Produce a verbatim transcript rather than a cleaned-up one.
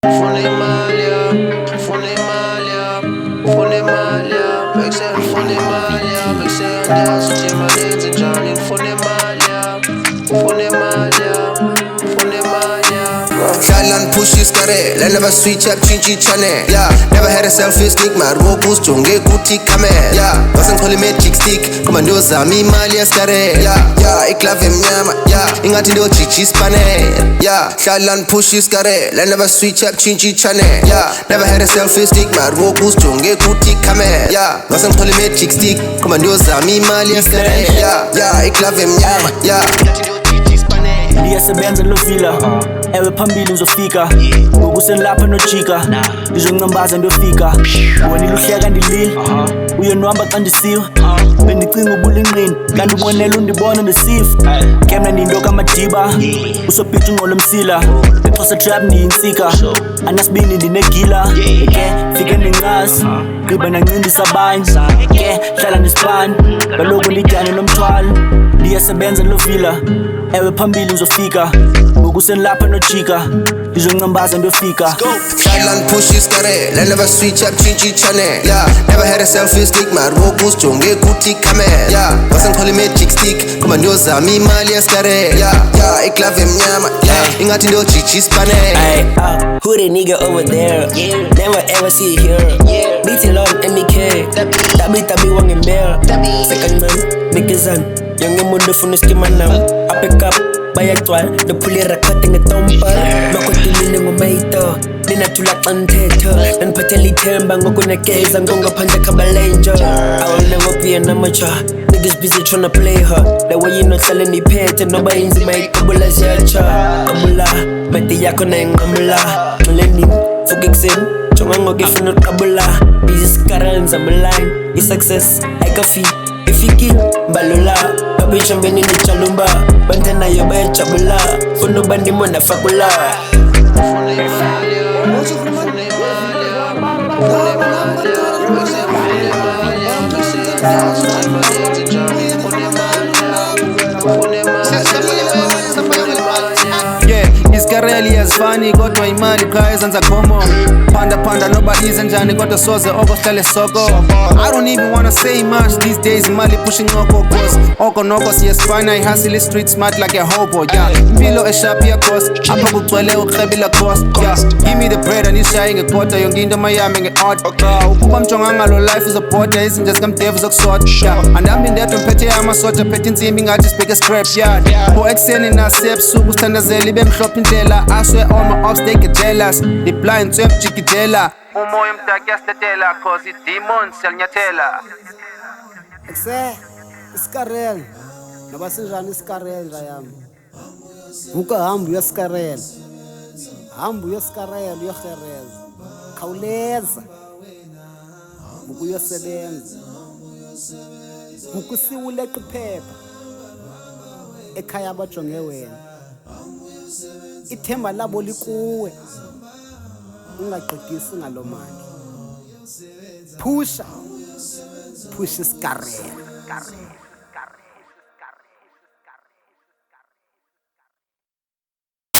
Funemalia, Funemalia, Funemalia, make say Funemalia, make say dance, Jim and and Johnny, Funemalia, Funemalia, Funemalia. Shalan push his career, let never switch up chinchi chane. Yeah, never had a selfish stick, my robus jonge guti kame. Yeah, wasn't calling me chick stick, come on do zami malia scare. Yeah, yeah, ik love him yama. Yeah, ingati ndo chichi spane. Yeah, Shalan push his career, let never switch up chinchi chane. Yeah, never had a selfish stick, my robus jonge guti kame. Yeah, wasn't calling me chick stick, come on do zami malia scare. Yeah, yeah, ik love him yama. Yeah. Liyasebenza lovila ewe phambili ngizofika ngokusenilapha nojika ngizonqambaza ndiyofika wena iluhleka ndilile uyenwamba xa ndisiwe bendicinga ubulinqini kanti ubonela undibona ndisifa kemna ndiyinto kamadiba usobhica ungqolo msila exhosa trap ndiyintsika anasibini ndinegila ke fike ndenqasi gqiba nancindisa abanye ke hlala ndisibani kaloku ndidyane nomthwalo liyasebenza lovila ewe phambili ngizofika ngokusenilapha nojika ngizonqambaza ndiyofika. Shalan push his career, let never switch up chinchi chane. Yeah, never had a selfish stick, my robus jonge guti kame. Yeah, wasn't calling me chick stick, come on do zami malia scare. Yeah, yeah, ik love him yama. Yeah, ingati ndo chichi spane. Ay, uh, who the nigga over there? Yeah. Never ever see it here. Yeah. Beat it long M K. Tabi tabi wang embel. Second man, make his son. Young and mundo fun skima now. I pick up by a twal. The pulley rakating a tompa. Makotili ngo maito. Nina tulak anteto. Nan pateli temba ngoko na keza ngonga panda kabalenjo. I will never be an amateur. Niggas busy tryna play her. The way you not selling the pet and nobody in my kabula zercha. Kabula, meti yako na ngamula. Tuleni, fugixin. Chongango gifino kabula. Busy scaranza malign. Is success, I can feel. Ifiki, balula. Babi chambeni ni chalumba. Bantana yoba chabula. Fundo bandi mwana fakula. Iskareli yazifani kodwa imali kha ezenza khomo panda panda noba ize njani kodwa soze oko sihlale soko. I don't even wanna say much these days, imali pushing oko cause oko noko siyesifana ihustle street smart like a hobo. Yeah, impilo esharp ya cost apha kugcwele ukhrebila cost. Yeah, give me the bread and ishaye ngekota yonke into mayami nge-odd. Ukuba mjonga ngalo life uzobhoda izinto zikamdevu zokusota. Yeah, andambi ndedwa mphethe amasoja phethe insimbi ngathi sibheke scrap yard. Bo ekseni nasebusuku sithandazela ibe mhlophe indlela. I swear all my ops they get jealous. The blind swap jikitela. Umoya mdaki yastetela cause it demons siyanyathela. Ekse iskarel noba sinjani iskarel yami. Vuka hambu yeskarel. Hambu yeskarel yohereza. Khawuleza. Ukuyosebenza. Ukusiwuleqa iphepha. Ekhaya abajonge wena. Ithemba labo likuwe ungaqedisi ngalomandla. Pusha push iskarela.